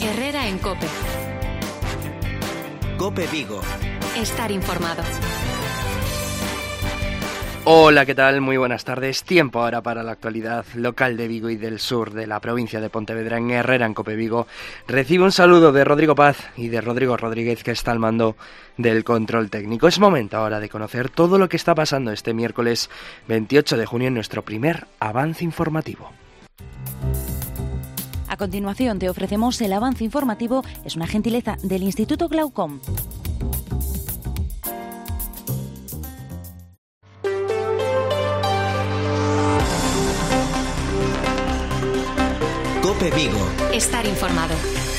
Herrera en COPE. COPE Vigo. Estar informado. Hola, ¿qué tal? Muy buenas tardes. Tiempo ahora para la actualidad local de Vigo y del sur de la provincia de Pontevedra en Herrera en COPE Vigo. Recibe un saludo de Rodrigo Paz y de Rodrigo Rodríguez, que está al mando del control técnico. Es momento ahora de conocer todo lo que está pasando este miércoles 28 de junio en nuestro primer avance informativo. A continuación te ofrecemos el avance informativo. Es una gentileza del Instituto Glaucom. COPE Vigo. Estar informado.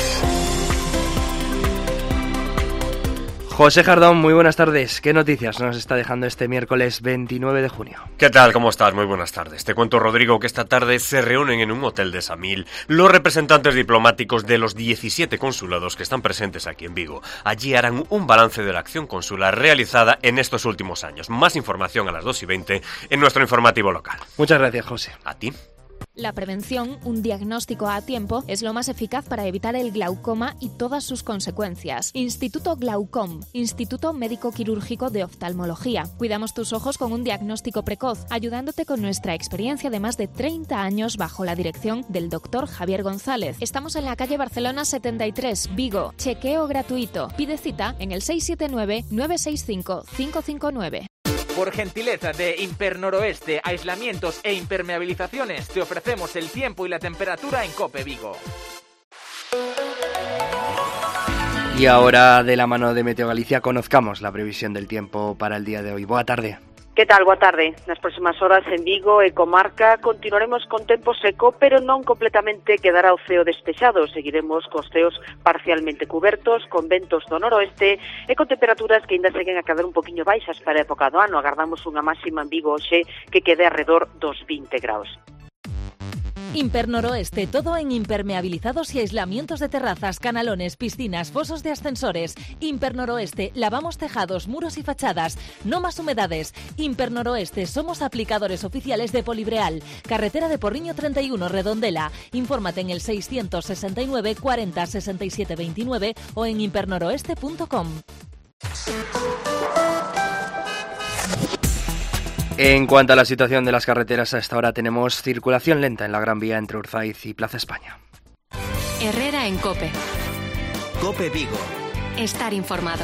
José Jardón, muy buenas tardes. ¿Qué noticias nos está dejando este miércoles 29 de junio? ¿Qué tal? ¿Cómo estás? Muy buenas tardes. Te cuento, Rodrigo, que esta tarde se reúnen en un hotel de Samil los representantes diplomáticos de los 17 consulados que están presentes aquí en Vigo. Allí harán un balance de la acción consular realizada en estos últimos años. Más información a las 2:20 en nuestro informativo local. Muchas gracias, José. ¿A ti? La prevención, un diagnóstico a tiempo, es lo más eficaz para evitar el glaucoma y todas sus consecuencias. Instituto Glaucom, Instituto Médico Quirúrgico de Oftalmología. Cuidamos tus ojos con un diagnóstico precoz, ayudándote con nuestra experiencia de más de 30 años bajo la dirección del Dr. Javier González. Estamos en la calle Barcelona 73, Vigo. Chequeo gratuito. Pide cita en el 679-965-559. Por gentileza de Impernoroeste, aislamientos e impermeabilizaciones, te ofrecemos el tiempo y la temperatura en COPE Vigo. Y ahora, de la mano de Meteo Galicia, conozcamos la previsión del tiempo para el día de hoy. Boa tarde. Que tal? Boa tarde. Nas próximas horas en Vigo e comarca continuaremos con tempo seco, pero non completamente quedará o ceo despexado. Seguiremos cos ceos parcialmente cubertos, con ventos do noroeste e con temperaturas que ainda seguen a quedar un poquinho baixas para a época do ano. Agardamos unha máxima en Vigo hoxe que quede alrededor dos 20 graus. Impernoroeste, todo en impermeabilizados y aislamientos de terrazas, canalones, piscinas, fosos de ascensores. Impernoroeste, lavamos tejados, muros y fachadas. No más humedades. Impernoroeste, somos aplicadores oficiales de Polibreal. Carretera de Porriño 31, Redondela. Infórmate en el 669 40 67 29 o en impernoroeste.com. En cuanto a la situación de las carreteras, a esta hora tenemos circulación lenta en la Gran Vía entre Urzaiz y Plaza España. Herrera en COPE. COPE Vigo. Estar informado.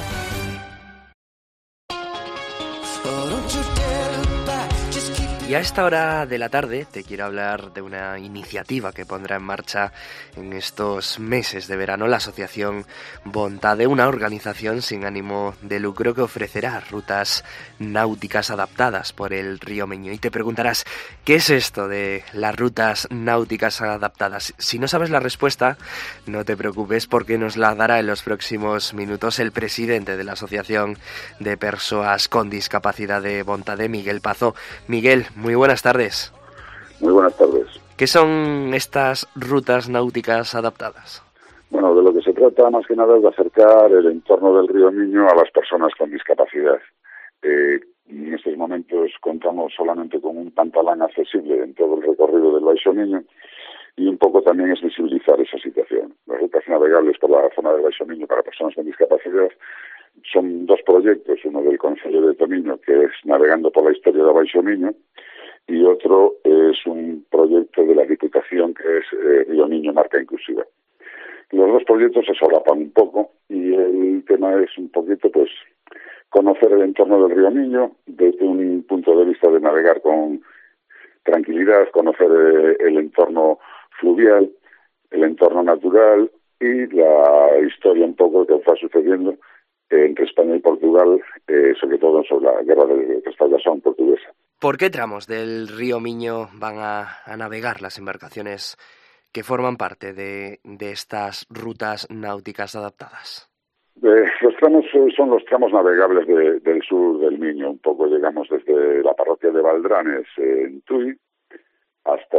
Y a esta hora de la tarde te quiero hablar de una iniciativa que pondrá en marcha en estos meses de verano la Asociación Vontade, una organización sin ánimo de lucro que ofrecerá rutas náuticas adaptadas por el río Miño. Y te preguntarás, ¿qué es esto de las rutas náuticas adaptadas? Si no sabes la respuesta, no te preocupes porque nos la dará en los próximos minutos el presidente de la Asociación de Persoas con Discapacidad de Vontade, Miguel Pazo. Miguel, muy buenas tardes. Muy buenas tardes. ¿Qué son estas rutas náuticas adaptadas? Bueno, de lo que se trata más que nada es de acercar el entorno del río Miño a las personas con discapacidad. En estos momentos contamos solamente con un pantalán accesible en todo el recorrido del Baixo Miño y un poco también es visibilizar esa situación. Las rutas navegables por la zona del Baixo Miño para personas con discapacidad son dos proyectos, uno del Concello de Tomiño, que es Navegando por la Historia del Baixo Miño, y otro es un proyecto de la Diputación que es Río Miño Marca Inclusiva. Los dos proyectos se solapan un poco y el tema es un poquito pues conocer el entorno del río Miño desde un punto de vista de navegar con tranquilidad, conocer el entorno fluvial, el entorno natural y la historia un poco que está sucediendo entre España y Portugal, sobre todo sobre la guerra de restauración portuguesa. ¿Por qué tramos del río Miño van a navegar las embarcaciones que forman parte de estas rutas náuticas adaptadas? Los tramos son los tramos navegables del sur del Miño, un poco llegamos desde la parroquia de Valdranes en Tui hasta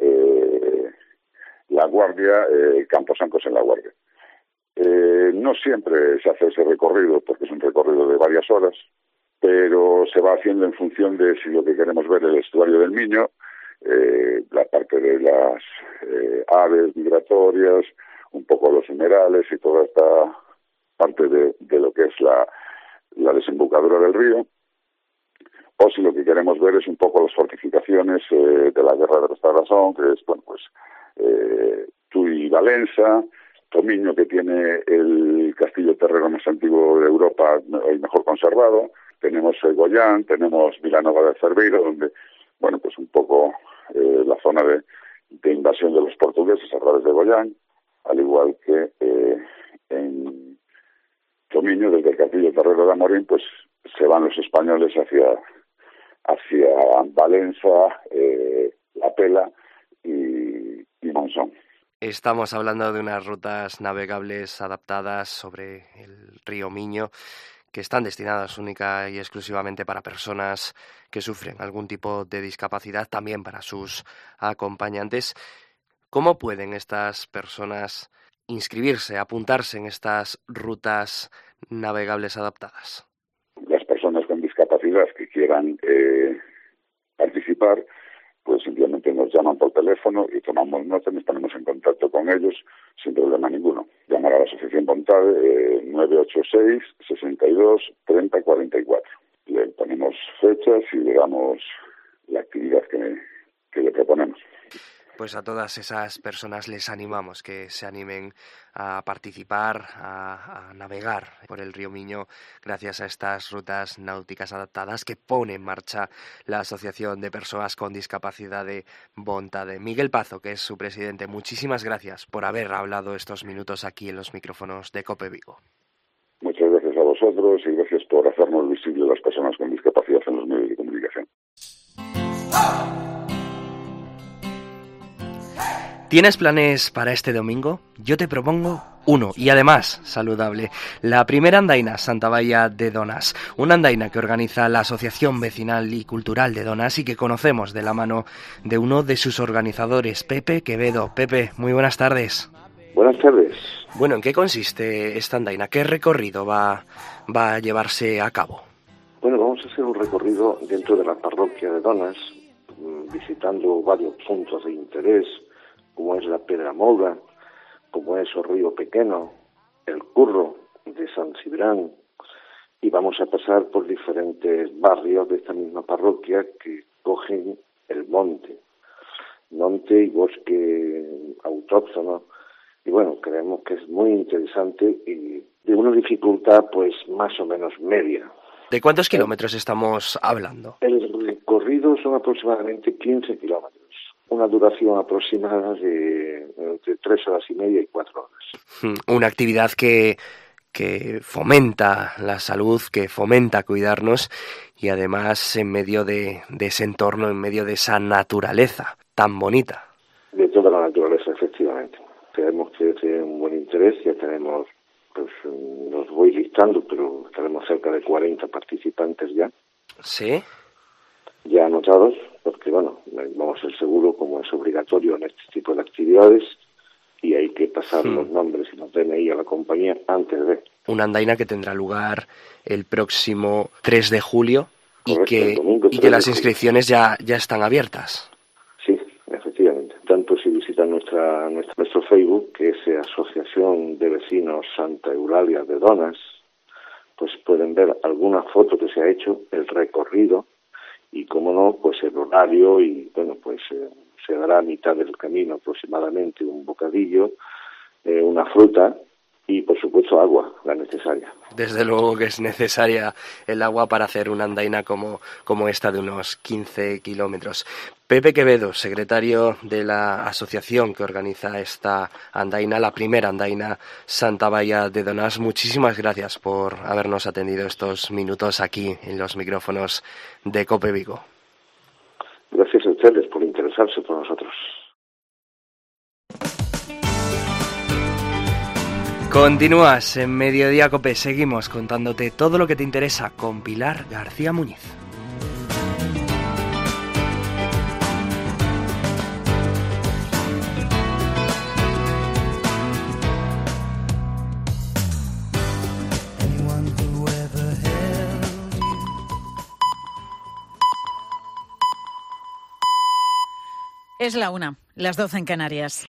La Guardia, Camposancos en La Guardia. No siempre se hace ese recorrido porque es un recorrido de varias horas, pero se va haciendo en función de si lo que queremos ver es el estuario del Miño, la parte de las aves migratorias un poco los humedales y toda esta parte de lo que es la desembocadura del río, o si lo que queremos ver es un poco las fortificaciones de la Guerra de Restauración, que es, bueno, pues Tui y Valença, Tomiño, que tiene el castillo terrero más antiguo de Europa y mejor conservado, tenemos Goián, tenemos Vilanova de Cerveira, donde, bueno, pues un poco la zona de invasión de los portugueses a través de Goián, al igual que en Tomiño, desde el castillo terrero de Amorín, pues se van los españoles hacia Valença, La Pela y Monzón. Estamos hablando de unas rutas navegables adaptadas sobre el río Miño que están destinadas única y exclusivamente para personas que sufren algún tipo de discapacidad, también para sus acompañantes. ¿Cómo pueden estas personas inscribirse, apuntarse en estas rutas navegables adaptadas? Las personas con discapacidad que quieran participar, pues simplemente nos llaman por teléfono y tomamos nota, nos ponemos en contacto con ellos sin problema ninguno. Llamar a la Asociación Vontade 986 62 30 44. Le ponemos fechas y le damos la actividad que le proponemos. Pues a todas esas personas les animamos que se animen a participar, a navegar por el río Miño gracias a estas rutas náuticas adaptadas que pone en marcha la Asociación de Personas con Discapacidad de Vontade. Miguel Pazo, que es su presidente, muchísimas gracias por haber hablado estos minutos aquí en los micrófonos de COPE Vigo. Muchas gracias a vosotros y gracias por hacernos visible a las personas con discapacidad en los medios de comunicación. ¿Tienes planes para este domingo? Yo te propongo uno, y además saludable. La primera andaina Santa Baia de Donas, una andaina que organiza la Asociación Vecinal y Cultural de Donas y que conocemos de la mano de uno de sus organizadores, Pepe Quevedo. Pepe, muy buenas tardes. Buenas tardes. Bueno, ¿en qué consiste esta andaina? ¿Qué recorrido va a llevarse a cabo? Bueno, vamos a hacer un recorrido dentro de la parroquia de Donas, visitando varios puntos de interés, como es la Pedra Moura, como es el Río Pequeno, el Curro de San Cibrán, y vamos a pasar por diferentes barrios de esta misma parroquia que cogen el monte y bosque autóctono, y bueno, creemos que es muy interesante y de una dificultad pues más o menos media. ¿De cuántos kilómetros estamos hablando? El recorrido son aproximadamente 15 kilómetros. Una duración aproximada de entre 3 horas y media y 4 horas. Una actividad que fomenta la salud, que fomenta cuidarnos y además en medio de ese entorno, en medio de esa naturaleza tan bonita. De toda la naturaleza, efectivamente. Creemos que tiene un buen interés, ya tenemos, pues los voy listando, pero tenemos cerca de 40 participantes ya. ¿Sí? Ya anotados, porque bueno, vamos a ser seguro, como es obligatorio en este tipo de actividades, y hay que pasar los nombres y los DNI a la compañía antes de. Una andaina que tendrá lugar el próximo 3 de julio. Correcto, y que las inscripciones ya están abiertas. Sí, efectivamente. Tanto si visitan nuestro Facebook, que es Asociación de Vecinos Santa Eulalia de Donas, pues pueden ver alguna foto que se ha hecho, el recorrido, y como no, pues el horario, y bueno, pues se dará a mitad del camino aproximadamente un bocadillo, una fruta y por supuesto agua, la necesaria. Desde luego que es necesaria el agua para hacer una andaina como esta de unos 15 kilómetros. Pepe Quevedo, secretario de la asociación que organiza esta andaina, la primera andaina Santa Baia de Donas, muchísimas gracias por habernos atendido estos minutos aquí en los micrófonos de COPE Vigo. Gracias a ustedes por interesarse por nosotros. Continúas en Mediodía COPE, seguimos contándote todo lo que te interesa con Pilar García Muñiz. Es la 1, las 12 en Canarias.